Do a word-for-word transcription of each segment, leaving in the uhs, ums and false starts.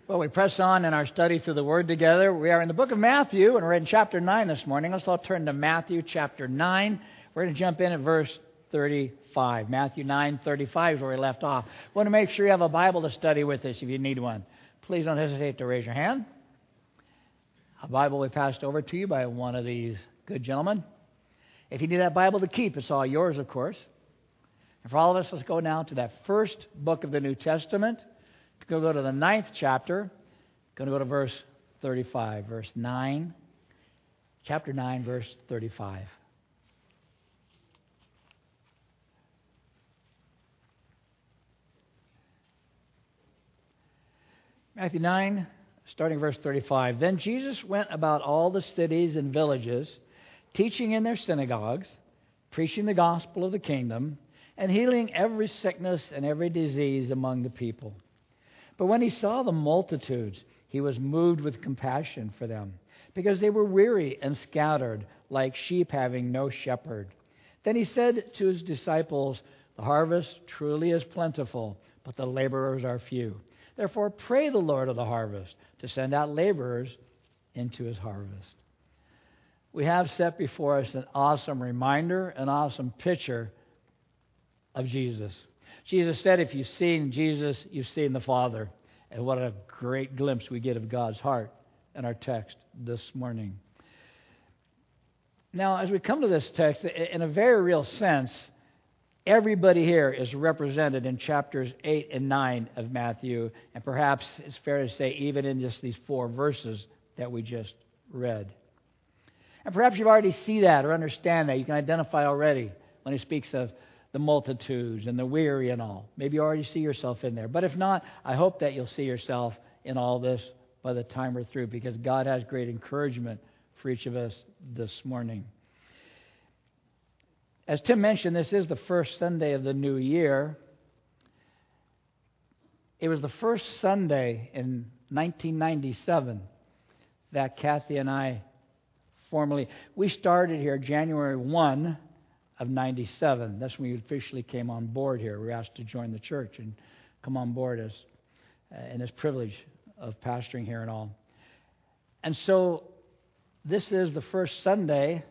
Well, we press on in our study through the Word together. We are in the book of Matthew, and we're in chapter nine this morning. Let's all turn to Matthew chapter nine. We're going to jump in at verse thirty-five. Matthew nine thirty-five is where we left off. I want to make sure you have a Bible to study with us if you need one. Please don't hesitate to raise your hand. A Bible will be passed over to you by one of these good gentlemen. If you need that Bible to keep, it's all yours, of course. And for all of us, let's go now to that first book of the New Testament. We're going to go to the ninth chapter. Going to go to verse thirty-five. Verse nine. Chapter nine, verse thirty-five. Matthew nine, starting verse thirty-five. Then Jesus went about all the cities and villages, teaching in their synagogues, preaching the gospel of the kingdom, and healing every sickness and every disease among the people. But when he saw the multitudes, he was moved with compassion for them, because they were weary and scattered, like sheep having no shepherd. Then he said to his disciples, "The harvest truly is plentiful, but the laborers are few. Therefore pray the Lord of the harvest to send out laborers into his harvest." We have set before us an awesome reminder, an awesome picture of Jesus. Jesus said, if you've seen Jesus, you've seen the Father. And what a great glimpse we get of God's heart in our text this morning. Now, as we come to this text, in a very real sense, everybody here is represented in chapters eight and nine of Matthew, and perhaps it's fair to say even in just these four verses that we just read. And perhaps you already see that or understand that. You can identify already when he speaks of the multitudes and the weary and all. Maybe you already see yourself in there. But if not, I hope that you'll see yourself in all this by the time we're through, because God has great encouragement for each of us this morning. As Tim mentioned, this is the first Sunday of the new year. It was the first Sunday in nineteen ninety-seven that Kathy and I formally, we started here January first of ninety-seven. That's when we officially came on board here. We were asked to join the church and come on board as uh, in this privilege of pastoring here and all. And so this is the first Sunday.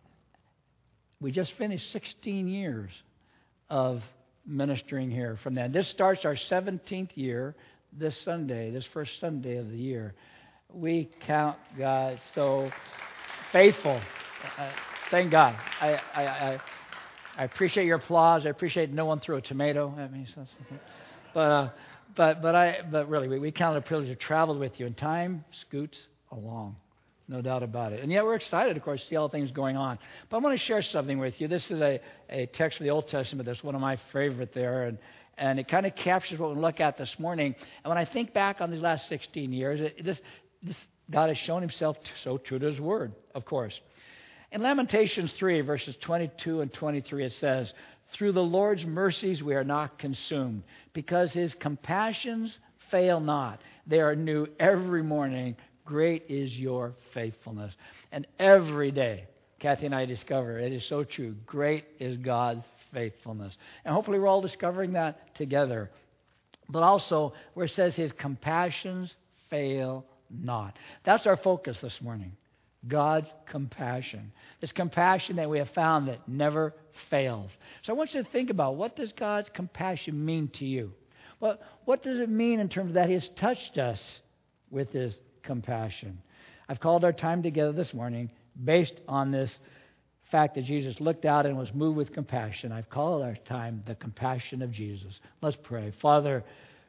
We just finished sixteen years of ministering here from that. This starts our seventeenth year this Sunday, this first Sunday of the year. We count God so faithful. Uh, thank God. I, I, I, I appreciate your applause. I appreciate no one threw a tomato at me. But, uh, but, but I, but really, we, we count it a privilege to travel with you, and time scoots along. No doubt about it. And yet we're excited, of course, to see all things going on. But I want to share something with you. This is a, a text from the Old Testament that's one of my favorite there. And, and it kind of captures what we look at this morning. And when I think back on these last sixteen years, it, this, this God has shown himself so true to his word, of course. In Lamentations three, verses twenty-two and twenty-three, it says, "Through the Lord's mercies we are not consumed, because his compassions fail not. They are new every morning. Great is your faithfulness." And every day, Kathy and I discover it is so true. Great is God's faithfulness. And hopefully we're all discovering that together. But also, where it says his compassions fail not. That's our focus this morning. God's compassion. This compassion that we have found that never fails. So I want you to think about, what does God's compassion mean to you? What, what does it mean in terms of that he has touched us with his compassion? I've called our time together this morning based on this fact that Jesus looked out and was moved with compassion. I've called our time the compassion of Jesus. Let's pray. Father,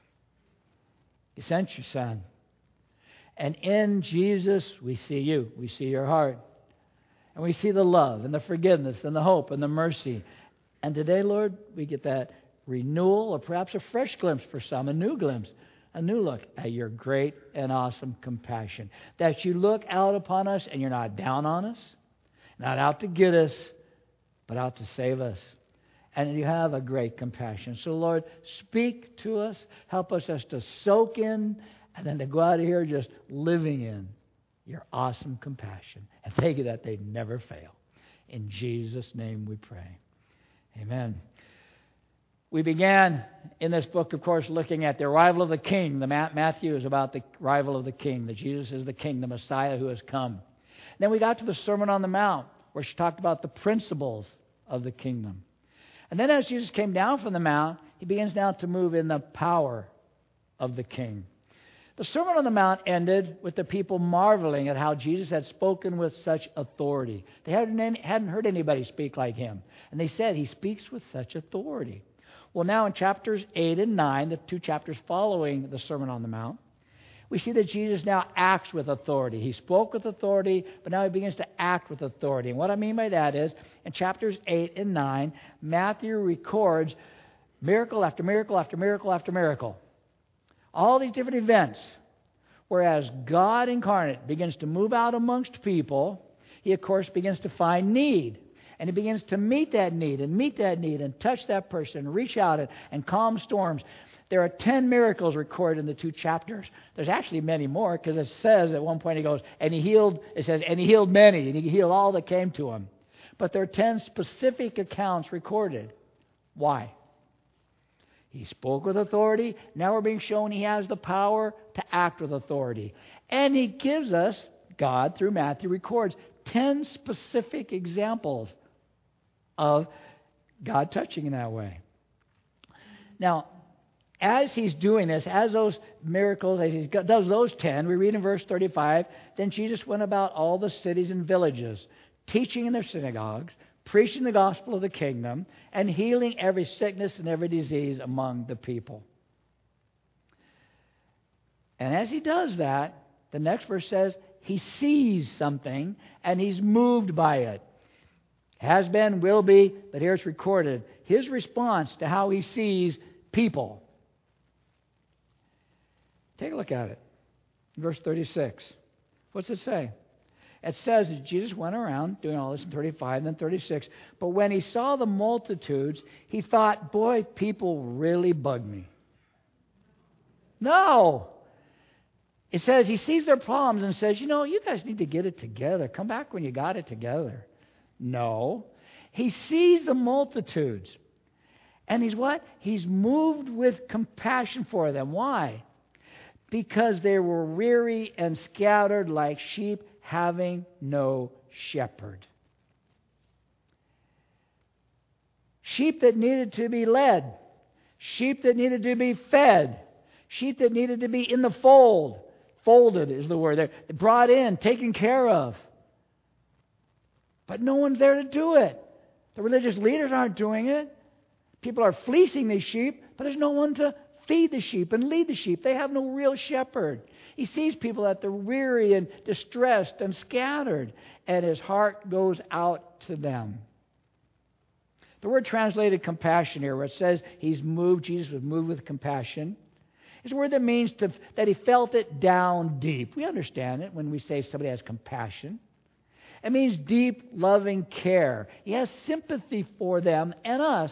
you sent your Son. And in Jesus, we see you. We see your heart. And we see the love and the forgiveness and the hope and the mercy. And today, Lord, we get that renewal, or perhaps a fresh glimpse for some, a new glimpse, a new look at your great and awesome compassion. That you look out upon us and you're not down on us, not out to get us, but out to save us. And you have a great compassion. So, Lord, speak to us. Help us as to soak in, and then to go out of here just living in your awesome compassion. And thank you that they never fail. In Jesus' name we pray. Amen. We began in this book, of course, looking at the arrival of the King. The Matthew is about the arrival of the King, that Jesus is the King, the Messiah who has come. Then we got to the Sermon on the Mount, where she talked about the principles of the kingdom. And then as Jesus came down from the Mount, he begins now to move in the power of the King. The Sermon on the Mount ended with the people marveling at how Jesus had spoken with such authority. They hadn't, any, hadn't heard anybody speak like him. And they said, he speaks with such authority. Well, now in chapters eight and nine, the two chapters following the Sermon on the Mount, we see that Jesus now acts with authority. He spoke with authority, but now he begins to act with authority. And what I mean by that is, in chapters eight and nine, Matthew records miracle after miracle after miracle after miracle. All these different events. Whereas God incarnate begins to move out amongst people, he, of course, begins to find need. And he begins to meet that need and meet that need and touch that person and reach out and, and calm storms. There are ten miracles recorded in the two chapters. There's actually many more, because it says at one point he goes, and he healed, it says, and he healed many, and he healed all that came to him. But there are ten specific accounts recorded. Why? He spoke with authority. Now we're being shown he has the power to act with authority. And he gives us, God, through Matthew, records ten specific examples of God touching in that way. Now, as he's doing this, as those miracles, as he does those ten, we read in verse thirty-five, then Jesus went about all the cities and villages, teaching in their synagogues, preaching the gospel of the kingdom, and healing every sickness and every disease among the people. And as he does that, the next verse says, he sees something, and he's moved by it. Has been, will be, but here it's recorded. His response to how he sees people. Take a look at it. Verse thirty-six. What's it say? It says that Jesus went around doing all this in thirty-five and then thirty-six. But when he saw the multitudes, he thought, boy, people really bug me. No. It says he sees their problems and says, you know, you guys need to get it together. Come back when you got it together. No. He sees the multitudes. And he's what? He's moved with compassion for them. Why? Because they were weary and scattered like sheep having no shepherd. Sheep that needed to be led. Sheep that needed to be fed. Sheep that needed to be in the fold. Folded is the word. They're brought in, taken care of. But no one's there to do it. The religious leaders aren't doing it. People are fleecing these sheep, but there's no one to feed the sheep and lead the sheep. They have no real shepherd. He sees people that they're weary and distressed and scattered, and his heart goes out to them. The word translated compassion here, where it says he's moved, Jesus was moved with compassion, is a word that means to, that he felt it down deep. We understand it when we say somebody has compassion. It means deep, loving care. He has sympathy for them and us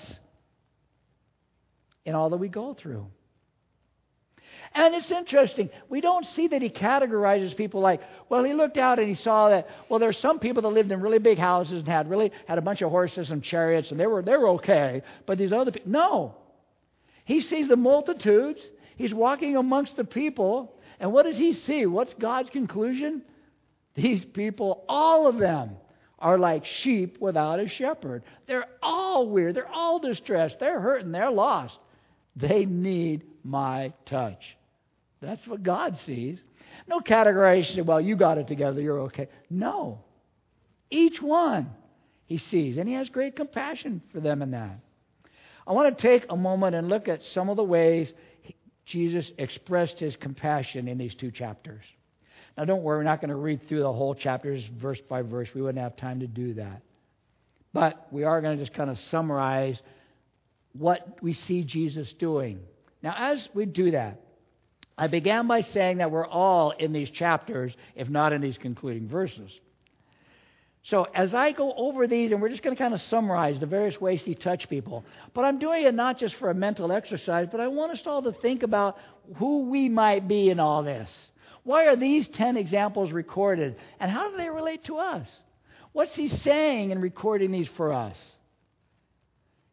in all that we go through. And it's interesting. We don't see that he categorizes people like, well, he looked out and he saw that, well, there's some people that lived in really big houses and had really had a bunch of horses and chariots, and they were they were okay. But these other people, no. He sees the multitudes. He's walking amongst the people. And what does he see? What's God's conclusion? These people, all of them, are like sheep without a shepherd. They're all weird. They're all distressed. They're hurting. They're lost. They need my touch. That's what God sees. No categorization, well, you got it together, you're okay. No. Each one he sees, and he has great compassion for them in that. I want to take a moment and look at some of the ways Jesus expressed his compassion in these two chapters. Now, don't worry, we're not going to read through the whole chapters verse by verse. We wouldn't have time to do that. But we are going to just kind of summarize what we see Jesus doing. Now, as we do that, I began by saying that we're all in these chapters, if not in these concluding verses. So as I go over these, and we're just going to kind of summarize the various ways he touched people. But I'm doing it not just for a mental exercise, but I want us all to think about who we might be in all this. Why are these ten examples recorded? And how do they relate to us? What's he saying in recording these for us?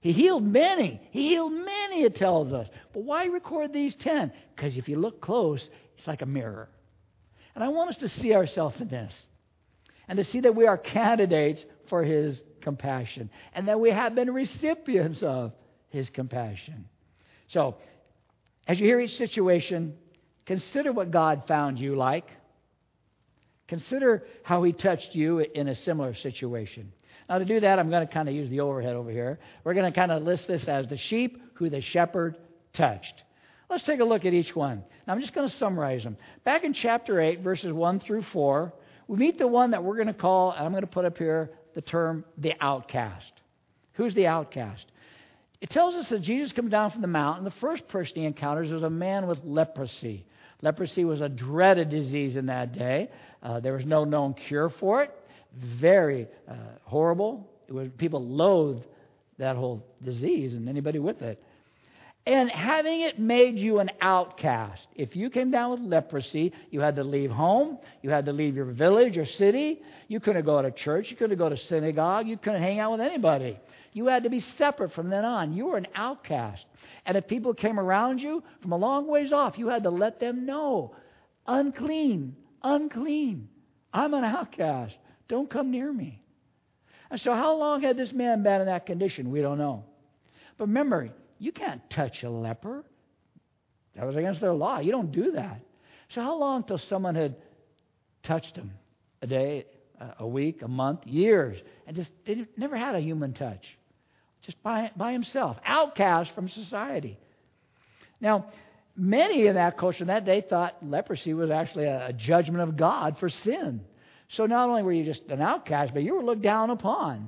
He healed many. He healed many, it tells us. But why record these ten? Because if you look close, it's like a mirror. And I want us to see ourselves in this. And to see that we are candidates for His compassion. And that we have been recipients of His compassion. So, as you hear each situation, consider what God found you like. Consider how He touched you in a similar situation. Now, to do that, I'm going to kind of use the overhead over here. We're going to kind of list this as the sheep who the shepherd touched. Let's take a look at each one. Now, I'm just going to summarize them. Back in chapter eight, verses one through four, we meet the one that we're going to call, and I'm going to put up here the term, the outcast. Who's the outcast? It tells us that Jesus comes down from the mountain. The first person He encounters was a man with leprosy. Leprosy was a dreaded disease in that day. Uh, there was no known cure for it. Very uh, horrible. It was, people loathed that whole disease and anybody with it. And having it made you an outcast. If you came down with leprosy, you had to leave home. You had to leave your village or city. You couldn't go to church. You couldn't go to synagogue. You couldn't hang out with anybody. You had to be separate from then on. You were an outcast. And if people came around you from a long ways off, you had to let them know. Unclean. Unclean. I'm an outcast. Don't come near me. And so how long had this man been in that condition? We don't know. But remember, you can't touch a leper. That was against their law. You don't do that. So how long till someone had touched him? A day, a week, a month, years. And just they never had a human touch. Just by, by himself. Outcast from society. Now, many in that culture in that day thought leprosy was actually a, a judgment of God for sin. So not only were you just an outcast, but you were looked down upon.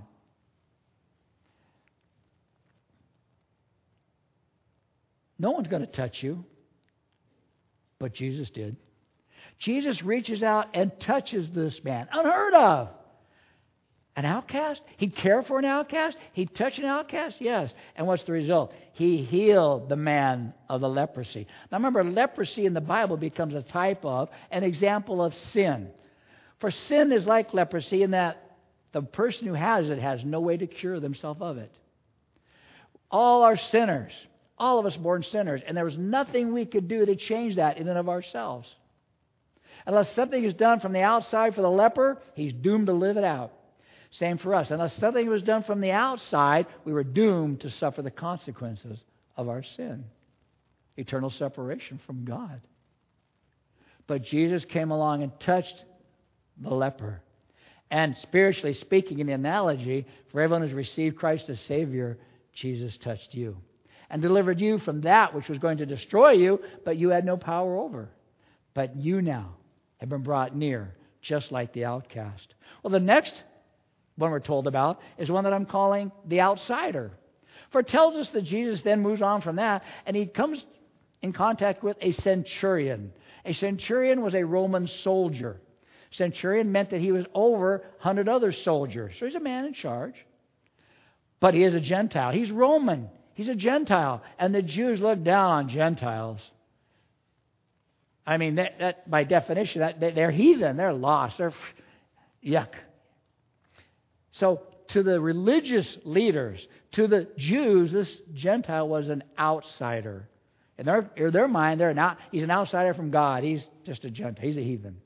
No one's going to touch you, but Jesus did. Jesus reaches out and touches this man. Unheard of. An outcast? He'd care for an outcast? He'd touch an outcast? Yes. And what's the result? He healed the man of the leprosy. Now remember, leprosy in the Bible becomes a type of, an example of sin. For sin is like leprosy in that the person who has it has no way to cure themselves of it. All are sinners. All of us born sinners. And there was nothing we could do to change that in and of ourselves. Unless something is done from the outside for the leper, he's doomed to live it out. Same for us. Unless something was done from the outside, we were doomed to suffer the consequences of our sin. Eternal separation from God. But Jesus came along and touched the leper. And spiritually speaking, in the analogy, for everyone who's received Christ as Savior, Jesus touched you. And delivered you from that which was going to destroy you, but you had no power over. But you now have been brought near, just like the outcast. Well, the next one we're told about is one that I'm calling the outsider. For it tells us that Jesus then moves on from that, and He comes in contact with a centurion. A centurion was a Roman soldier. Centurion meant that he was over one hundred other soldiers. So he's a man in charge. But he is a Gentile. He's Roman. He's a Gentile. And the Jews look down on Gentiles. I mean, that, that by definition, that, they're heathen. They're lost. They're yuck. So to the religious leaders, to the Jews, this Gentile was an outsider. In their, in their mind, they're not, he's an outsider from God. He's just a Gentile. He's a heathen.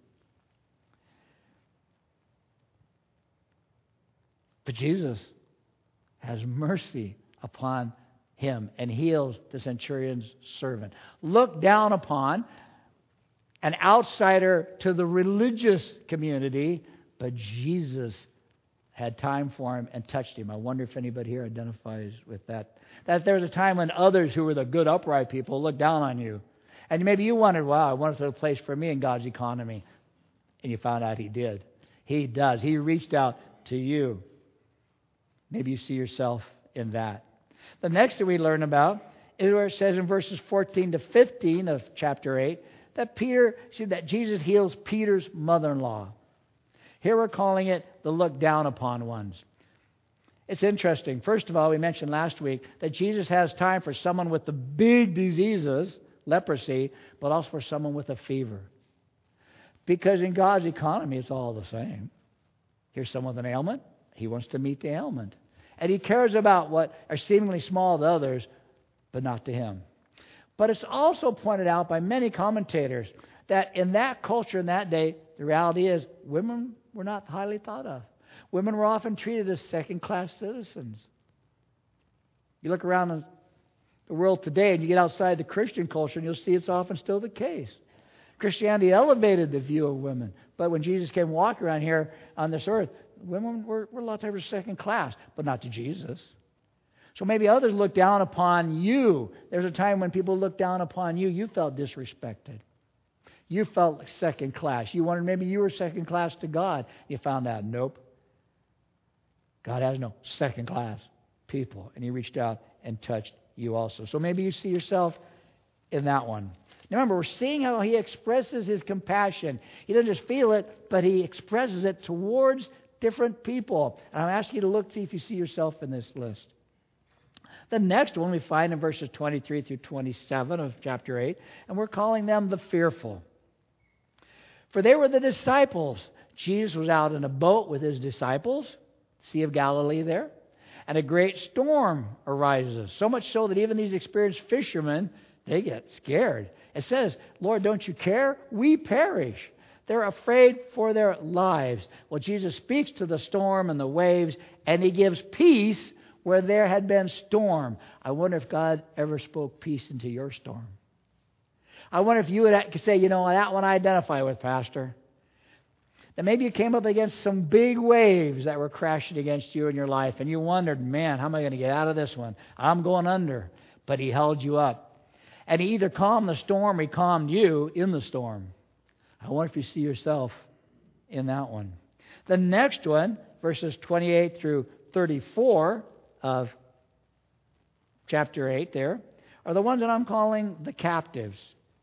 But Jesus has mercy upon him and heals the centurion's servant. Looked down upon, an outsider to the religious community, but Jesus had time for him and touched him. I wonder if anybody here identifies with that. That there was a time when others who were the good, upright people looked down on you. And maybe you wondered, wow, I wonder if there's a place for me in God's economy. And you found out He did. He does. He reached out to you. Maybe you see yourself in that. The next that we learn about is where it says in verses fourteen to fifteen of chapter eight that Peter, see that Jesus heals Peter's mother-in-law. Here we're calling it the look down upon ones. It's interesting. First of all, we mentioned last week that Jesus has time for someone with the big diseases, leprosy, but also for someone with a fever. Because in God's economy, it's all the same. Here's someone with an ailment. He wants to meet the ailment. And He cares about what are seemingly small to others, but not to Him. But it's also pointed out by many commentators that in that culture in that day, the reality is women were not highly thought of. Women were often treated as second-class citizens. You look around the world today and you get outside the Christian culture and you'll see it's often still the case. Christianity elevated the view of women. But when Jesus came walking around here on this earth, women were, were a lot of times second class, but not to Jesus. So maybe others looked down upon you. There's a time when people looked down upon you. You felt disrespected. You felt like second class. You wondered maybe you were second class to God. You found out, nope. God has no second class people. And He reached out and touched you also. So maybe you see yourself in that one. Now remember, we're seeing how He expresses His compassion. He doesn't just feel it, but He expresses it towards different people. And I'm asking you to look, see if you see yourself in this list. The next one we find in verses twenty-three through twenty-seven of chapter eight, and we're calling them the fearful. For they were the disciples. Jesus was out in a boat with His disciples, Sea of Galilee there, and a great storm arises. So much so that even these experienced fishermen, they get scared. It says, Lord, don't you care? We perish. They're afraid for their lives. Well, Jesus speaks to the storm and the waves, and He gives peace where there had been storm. I wonder if God ever spoke peace into your storm. I wonder if you would say, you know, that one I identify with, Pastor. That maybe you came up against some big waves that were crashing against you in your life, and you wondered, man, how am I going to get out of this one? I'm going under. But He held you up. And He either calmed the storm or He calmed you in the storm. I wonder if you see yourself in that one. The next one, verses twenty-eight through thirty-four of chapter eight there, are the ones that I'm calling the captives.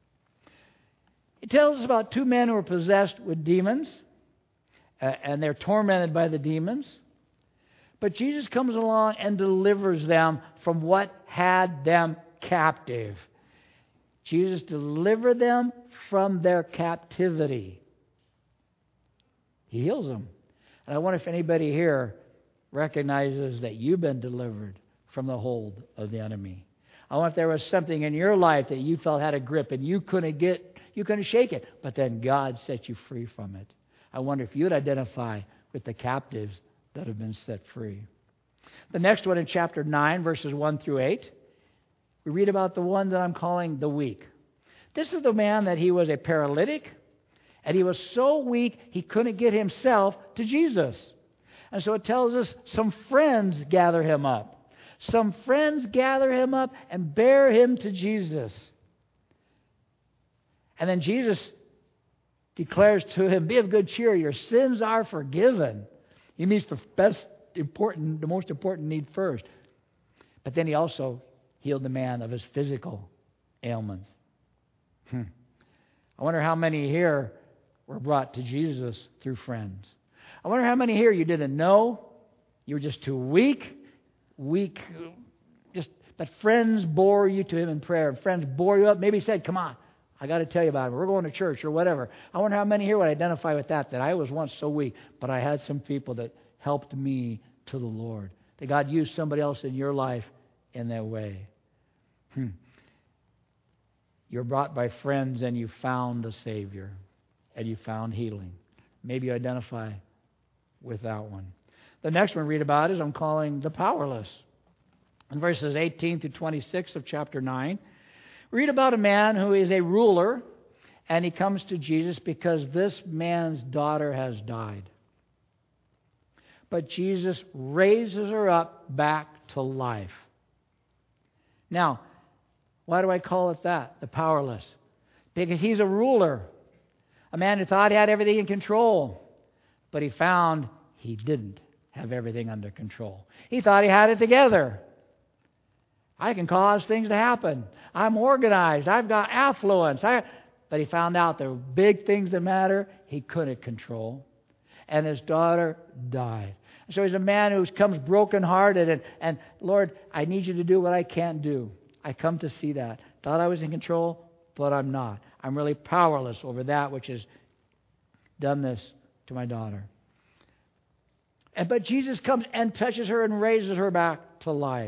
It tells us about two men who are possessed with demons, uh, and they're tormented by the demons. But Jesus comes along and delivers them from what had them captive. Jesus delivered them from their captivity. He heals them. And I wonder if anybody here recognizes that you've been delivered from the hold of the enemy. I wonder if there was something in your life that you felt had a grip and you couldn't get, you couldn't shake it, but then God set you free from it. I wonder if you'd identify with the captives that have been set free. The next one in chapter nine, verses one through eight, we read about the one that I'm calling the weak. This is the man that he was a paralytic, and he was so weak he couldn't get himself to Jesus. And so it tells us some friends gather him up. Some friends gather him up and bear him to Jesus. And then Jesus declares to him, be of good cheer, your sins are forgiven. He meets the best important, the most important need first. But then He also healed the man of his physical ailments. Hmm. I wonder how many here were brought to Jesus through friends. I wonder how many here you didn't know. You were just too weak. Weak. Just, but friends bore you to Him in prayer. And friends bore you up. Maybe said, come on, I got to tell you about it. We're going to church or whatever. I wonder how many here would identify with that, that I was once so weak, but I had some people that helped me to the Lord. That God used somebody else in your life in that way. Hmm. You're brought by friends and you found a Savior and you found healing. Maybe you identify with that one. The next one we read about is I'm calling the powerless. In verses eighteen to twenty-six of chapter nine, we read about a man who is a ruler, and he comes to Jesus because this man's daughter has died. But Jesus raises her up back to life. Now, why do I call it that? The powerless. Because he's a ruler. A man who thought he had everything in control. But he found he didn't have everything under control. He thought he had it together. I can cause things to happen. I'm organized. I've got affluence. I... But he found out there were big things that matter he couldn't control. And his daughter died. So he's a man who comes brokenhearted and, and Lord, I need you to do what I can't do. I come to see that. Thought I was in control, but I'm not. I'm really powerless over that which has done this to my daughter. And but Jesus comes and touches her and raises her back to life.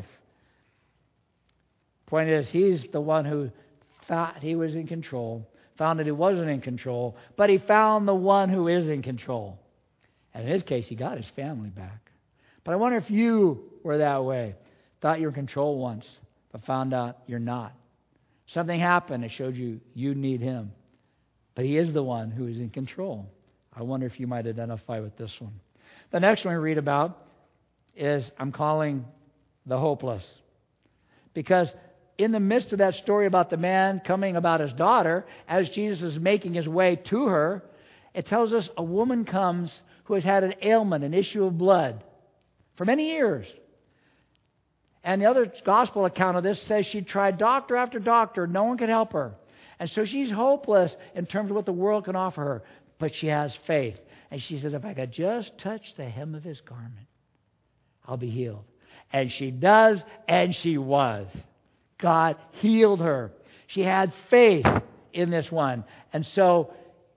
Point is, he's the one who thought he was in control, found that he wasn't in control, but he found the one who is in control. And in his case, he got his family back. But I wonder if you were that way. Thought you were in control once, but found out you're not. Something happened that showed you you need him. But he is the one who is in control. I wonder if you might identify with this one. The next one we read about is I'm calling the hopeless. Because in the midst of that story about the man coming about his daughter, as Jesus is making his way to her, it tells us a woman comes who has had an ailment, an issue of blood, for many years. And the other gospel account of this says she tried doctor after doctor. No one could help her. And so she's hopeless in terms of what the world can offer her. But she has faith. And she says, if I could just touch the hem of his garment, I'll be healed. And she does, and she was. God healed her. She had faith in this one. And so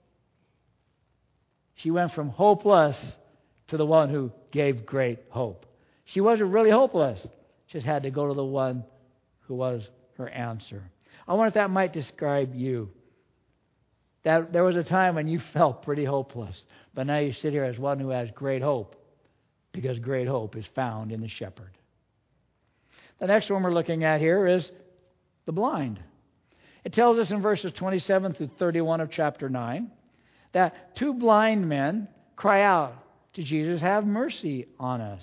she went from hopeless to the one who gave great hope. She wasn't really hopeless. She just had to go to the one who was her answer. I wonder if that might describe you. That there was a time when you felt pretty hopeless, but now you sit here as one who has great hope, because great hope is found in the shepherd. The next one we're looking at here is the blind. It tells us in verses twenty-seven through thirty-one of chapter nine that two blind men cry out to Jesus, have mercy on us.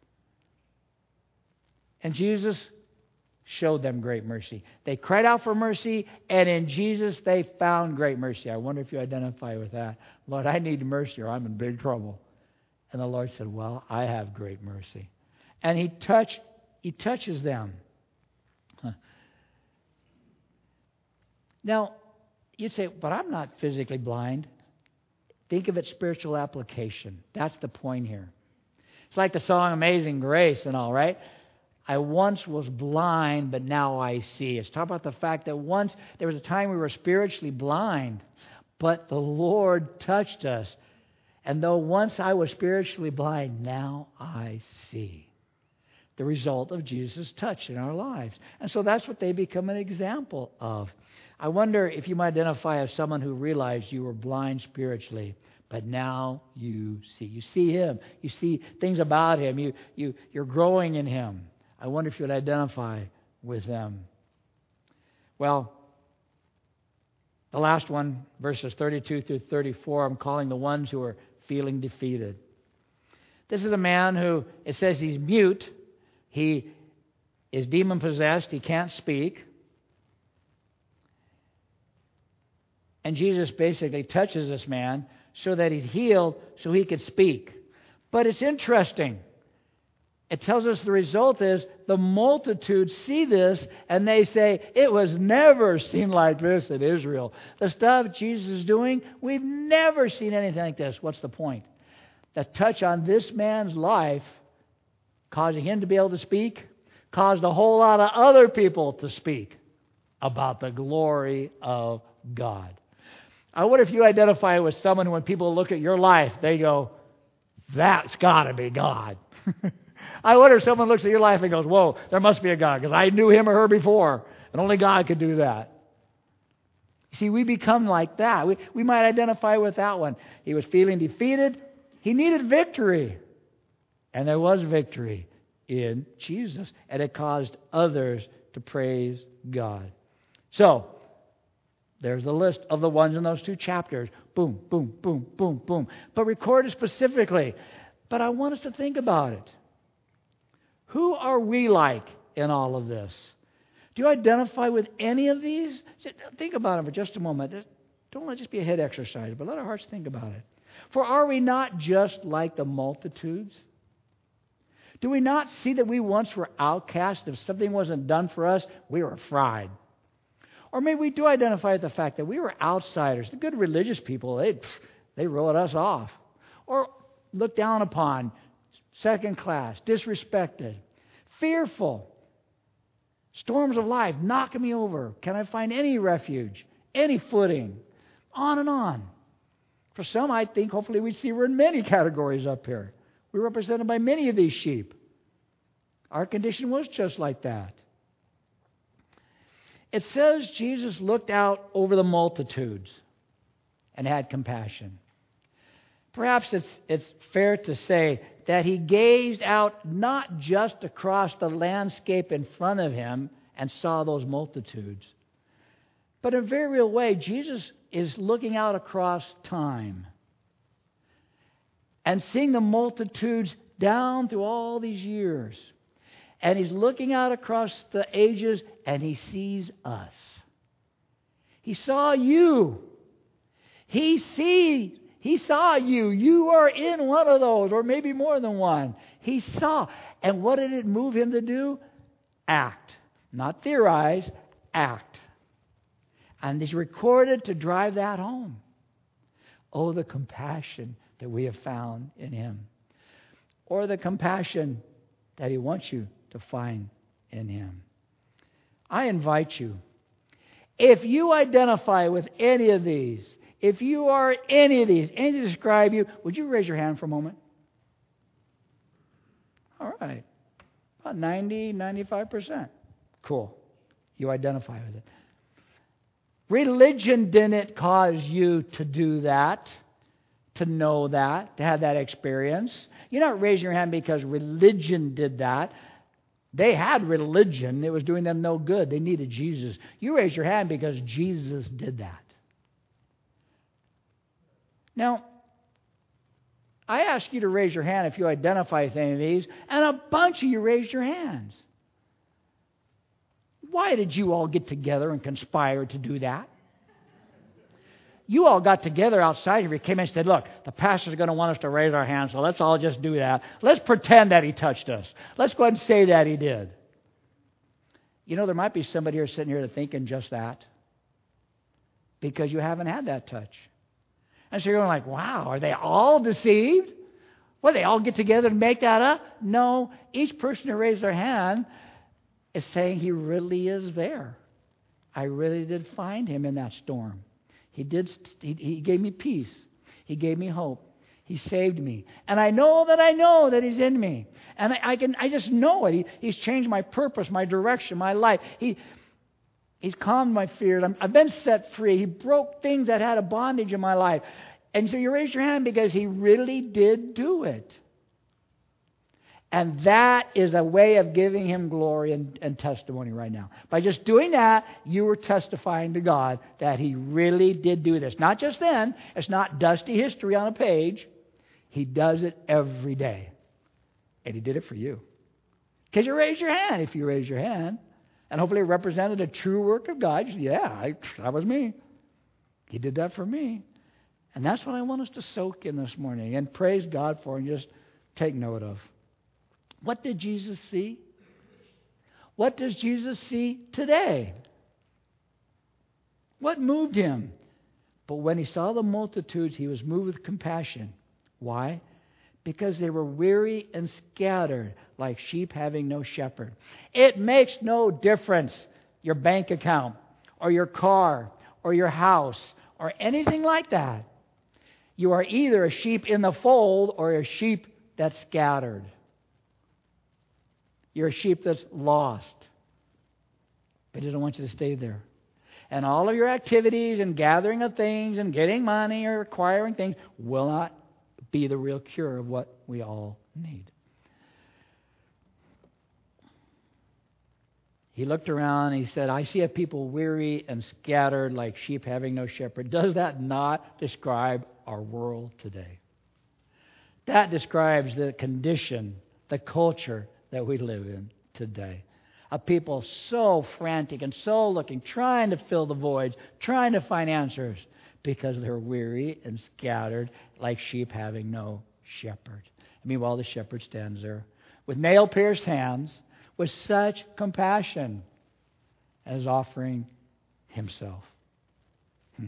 And Jesus showed them great mercy. They cried out for mercy, and in Jesus they found great mercy. I wonder if you identify with that. Lord, I need mercy or I'm in big trouble. And the Lord said, well, I have great mercy. And he touch, he touches them. Huh. Now, you'd say, but I'm not physically blind. Think of it spiritual application. That's the point here. It's like the song Amazing Grace and all, right? I once was blind, but now I see. It's talking about the fact that once there was a time we were spiritually blind, but the Lord touched us. And though once I was spiritually blind, now I see. The result of Jesus' touch in our lives. And so that's what they become an example of. I wonder if you might identify as someone who realized you were blind spiritually, but now you see. You see Him. You see things about Him. You, you, you're growing in Him. I wonder if you would identify with them. Well, the last one, verses thirty-two through thirty-four, I'm calling the ones who are feeling defeated. This is a man who, it says he's mute. He is demon-possessed. He can't speak. And Jesus basically touches this man so that he's healed so he could speak. But it's interesting. It tells us the result is the multitude see this and they say, it was never seen like this in Israel. The stuff Jesus is doing, we've never seen anything like this. What's the point? The touch on this man's life, causing him to be able to speak, caused a whole lot of other people to speak about the glory of God. I wonder if you identify with someone when people look at your life, they go, that's got to be God. I wonder if someone looks at your life and goes, whoa, there must be a God, because I knew him or her before, and only God could do that. See, we become like that. We, we might identify with that one. He was feeling defeated. He needed victory. And there was victory in Jesus, and it caused others to praise God. So, there's the list of the ones in those two chapters. Boom, boom, boom, boom, boom. But recorded specifically. But I want us to think about it. Who are we like in all of this? Do you identify with any of these? Think about it for just a moment. Don't let it just be a head exercise, but let our hearts think about it. For are we not just like the multitudes? Do we not see that we once were outcast? If something wasn't done for us, we were fried. Or maybe we do identify with the fact that we were outsiders. The good religious people, they, they wrote us off. Or looked down upon, second class, disrespected, fearful. Storms of life knocking me over. Can I find any refuge, any footing? On and on. For some, I think, hopefully we see we're in many categories up here. We were represented by many of these sheep. Our condition was just like that. It says Jesus looked out over the multitudes and had compassion. Perhaps it's, it's fair to say that he gazed out not just across the landscape in front of him and saw those multitudes, but in a very real way, Jesus is looking out across time and seeing the multitudes down through all these years. And he's looking out across the ages and he sees us. He saw you. He see, he saw you. You are in one of those, or maybe more than one. He saw. And what did it move him to do? Act. Not theorize, act. And he's recorded to drive that home. Oh, the compassion that we have found in him. Or the compassion that he wants you to find in him. I invite you, if you identify with any of these, if you are any of these, any to describe you, would you raise your hand for a moment? All right. About ninety, ninety-five percent. Cool. You identify with it. Religion didn't cause you to do that, to know that, to have that experience. You're not raising your hand because religion did that. They had religion. It was doing them no good. They needed Jesus. You raise your hand because Jesus did that. Now, I ask you to raise your hand if you identify with any of these, and a bunch of you raised your hands. Why did you all get together and conspire to do that? You all got together outside here, came in and said, look, the pastor's going to want us to raise our hands, so let's all just do that. Let's pretend that he touched us. Let's go ahead and say that he did. You know, there might be somebody here sitting here thinking just that because you haven't had that touch. And so you're going like, wow, are they all deceived? Well, they all get together and make that up? No, each person who raised their hand is saying he really is there. I really did find him in that storm. He did. He, he gave me peace. He gave me hope. He saved me. And I know that I know that he's in me. And I, I can. I just know it. He, he's changed my purpose, my direction, my life. He, he's calmed my fears. I'm, I've been set free. He broke things that had a bondage in my life. And so you raise your hand because he really did do it. And that is a way of giving him glory and, and testimony right now. By just doing that, you were testifying to God that he really did do this. Not just then. It's not dusty history on a page. He does it every day. And he did it for you. Because you raised your hand. If you raised your hand, and hopefully it represented a true work of God, you say, yeah, I, that was me. He did that for me. And that's what I want us to soak in this morning and praise God for and just take note of. What did Jesus see? What does Jesus see today? What moved him? But when he saw the multitudes, he was moved with compassion. Why? Because they were weary and scattered, like sheep having no shepherd. It makes no difference, your bank account, or your car, or your house, or anything like that. You are either a sheep in the fold or a sheep that's scattered. You're a sheep that's lost. But he doesn't want you to stay there. And all of your activities and gathering of things and getting money or acquiring things will not be the real cure of what we all need. He looked around and he said, I see a people weary and scattered like sheep having no shepherd. Does that not describe our world today? That describes the condition, the culture that we live in today. A people so frantic and so looking, trying to fill the voids, trying to find answers because they're weary and scattered like sheep having no shepherd. And meanwhile, the shepherd stands there with nail-pierced hands, with such compassion as offering himself. Hmm.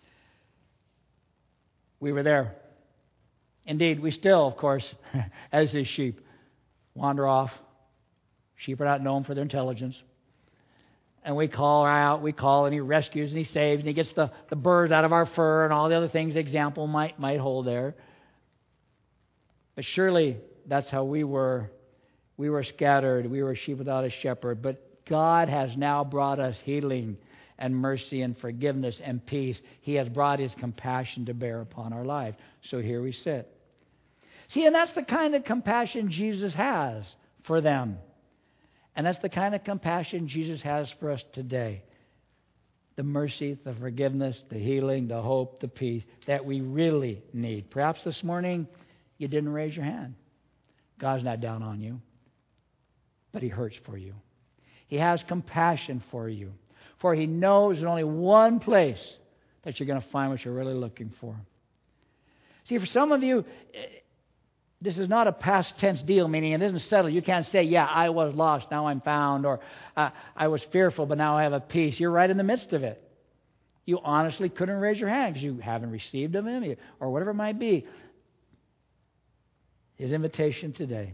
We were there. Indeed, we still, of course, as his sheep, wander off. Sheep are not known for their intelligence. And we call out, we call, and he rescues, and he saves, and he gets the, the birds out of our fur and all the other things the example might, might hold there. But surely that's how we were. We were scattered. We were sheep without a shepherd. But God has now brought us healing and mercy and forgiveness and peace. He has brought His compassion to bear upon our life. So here we sit. See, and that's the kind of compassion Jesus has for them. And that's the kind of compassion Jesus has for us today. The mercy, the forgiveness, the healing, the hope, the peace that we really need. Perhaps this morning you didn't raise your hand. God's not down on you, but He hurts for you. He has compassion for you. For He knows there's only one place that you're going to find what you're really looking for. See, for some of you, this is not a past tense deal, meaning it isn't settled. You can't say, yeah, I was lost, now I'm found, or uh, I was fearful, but now I have a peace. You're right in the midst of it. You honestly couldn't raise your hand because you haven't received of Him, or whatever it might be. His invitation today.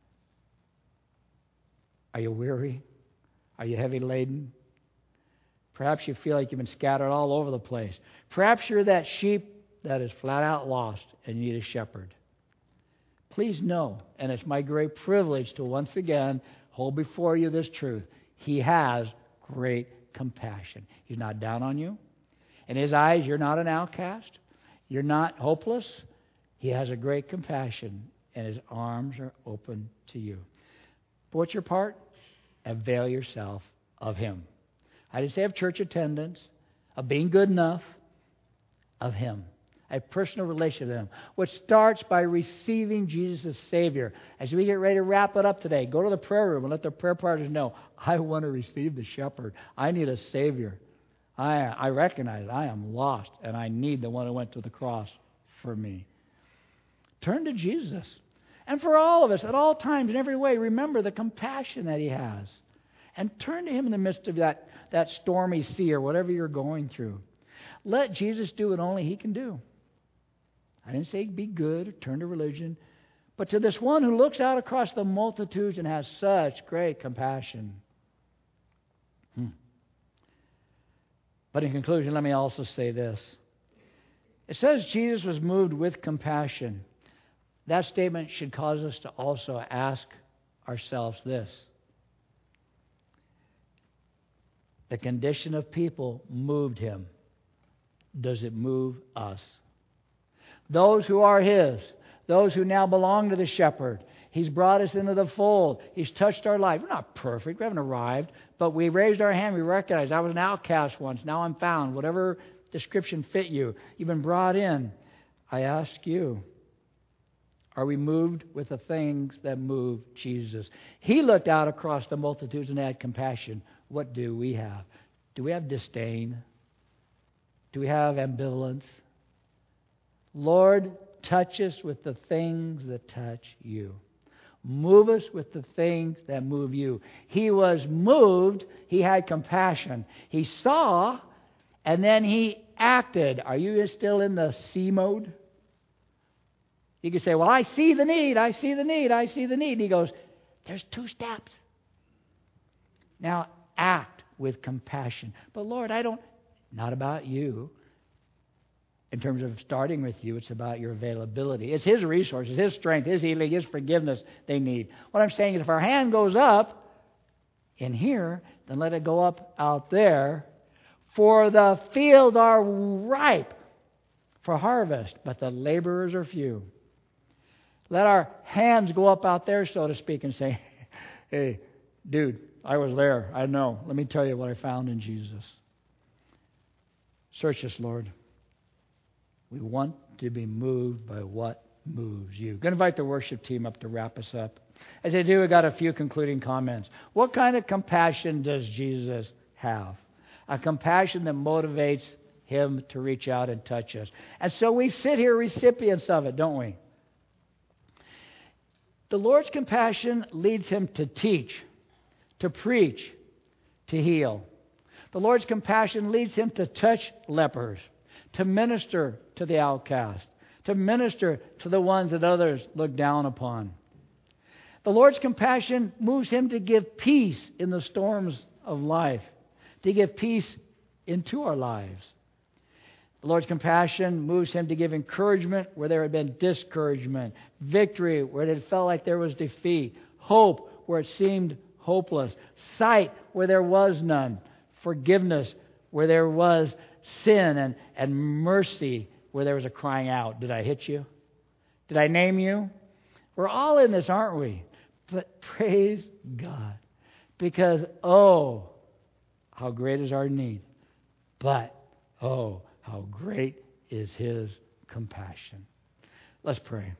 Are you weary? Are you heavy laden? Perhaps you feel like you've been scattered all over the place. Perhaps you're that sheep that is flat out lost and you need a shepherd. Please know, and it's my great privilege to once again hold before you this truth. He has great compassion. He's not down on you. In His eyes, you're not an outcast. You're not hopeless. He has a great compassion, and His arms are open to you. But what's your part? Avail yourself of Him. I didn't say of church attendance, of being good enough, of Him. A personal relationship with Him, which starts by receiving Jesus as Savior. As we get ready to wrap it up today, go to the prayer room and let the prayer partners know, I want to receive the shepherd. I need a Savior. I, I recognize I am lost, and I need the one who went to the cross for me. Turn to Jesus. And for all of us, at all times, in every way, remember the compassion that He has. And turn to Him in the midst of that, that stormy sea or whatever you're going through. Let Jesus do what only He can do. I didn't say be good or turn to religion, but to this one who looks out across the multitudes and has such great compassion. Hmm. But in conclusion, let me also say this. It says Jesus was moved with compassion. That statement should cause us to also ask ourselves this. The condition of people moved Him. Does it move us? Those who are His, those who now belong to the shepherd, He's brought us into the fold. He's touched our life. We're not perfect. We haven't arrived. But we raised our hand. We recognized I was an outcast once. Now I'm found. Whatever description fit you. You've been brought in. I ask you, are we moved with the things that move Jesus? He looked out across the multitudes and had compassion. What do we have? Do we have disdain? Do we have ambivalence? Lord, touch us with the things that touch you. Move us with the things that move you. He was moved. He had compassion. He saw, and then He acted. Are you still in the see mode? You can say, well, I see the need. I see the need. I see the need. And He goes, there's two steps. Now, act with compassion. But Lord, I don't, not about you. In terms of starting with you, it's about your availability. It's His resources, His strength, His healing, His forgiveness they need. What I'm saying is if our hand goes up in here, then let it go up out there. For the field are ripe for harvest, but the laborers are few. Let our hands go up out there, so to speak, and say, hey, dude, I was there. I know. Let me tell you what I found in Jesus. Search us, Lord. We want to be moved by what moves you. I'm going to invite the worship team up to wrap us up. As they do, I got a few concluding comments. What kind of compassion does Jesus have? A compassion that motivates Him to reach out and touch us. And so we sit here recipients of it, don't we? The Lord's compassion leads Him to teach, to preach, to heal. The Lord's compassion leads Him to touch lepers, to minister to the outcast, to minister to the ones that others look down upon. The Lord's compassion moves Him to give peace in the storms of life, to give peace into our lives. The Lord's compassion moves him to give encouragement where there had been discouragement, victory where it felt like there was defeat, hope where it seemed hopeless, sight where there was none, forgiveness where there was sin, and, and mercy where there was a crying out. Did I hit you? Did I name you? We're all in this, aren't we? But praise God. Because, oh, how great is our need. But, oh, how great is His compassion. Let's pray.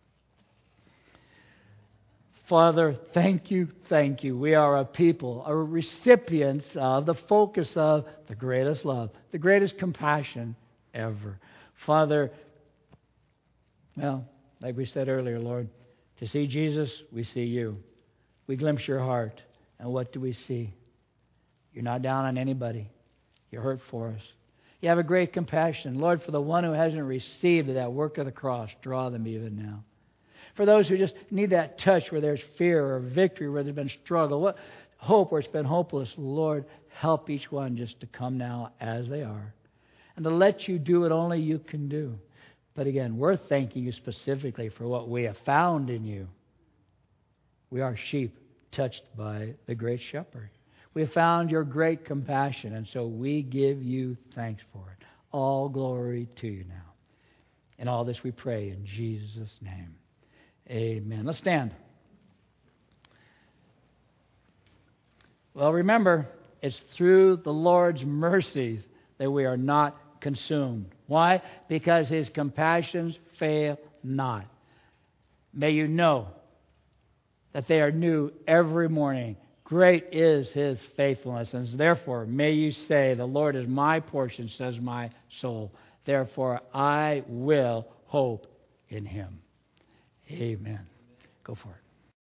Father, thank you, thank you. We are a people, are recipients of the focus of the greatest love, the greatest compassion ever. Father, well, like we said earlier, Lord, to see Jesus, we see you. We glimpse your heart. And what do we see? You're not down on anybody. You hurt for us. You have a great compassion. Lord, for the one who hasn't received that work of the cross, draw them even now. For those who just need that touch where there's fear or victory, where there's been struggle, what hope where it's been hopeless, Lord, help each one just to come now as they are and to let you do what only you can do. But again, we're thanking you specifically for what we have found in you. We are sheep touched by the great shepherd. We have found your great compassion, and so we give you thanks for it. All glory to you now. And all this we pray in Jesus' name. Amen. Let's stand. Well, remember, it's through the Lord's mercies that we are not consumed. Why? Because His compassions fail not. May you know that they are new every morning. Great is His faithfulness. And therefore, may you say, the Lord is my portion, says my soul. Therefore, I will hope in Him. Amen. Go for it.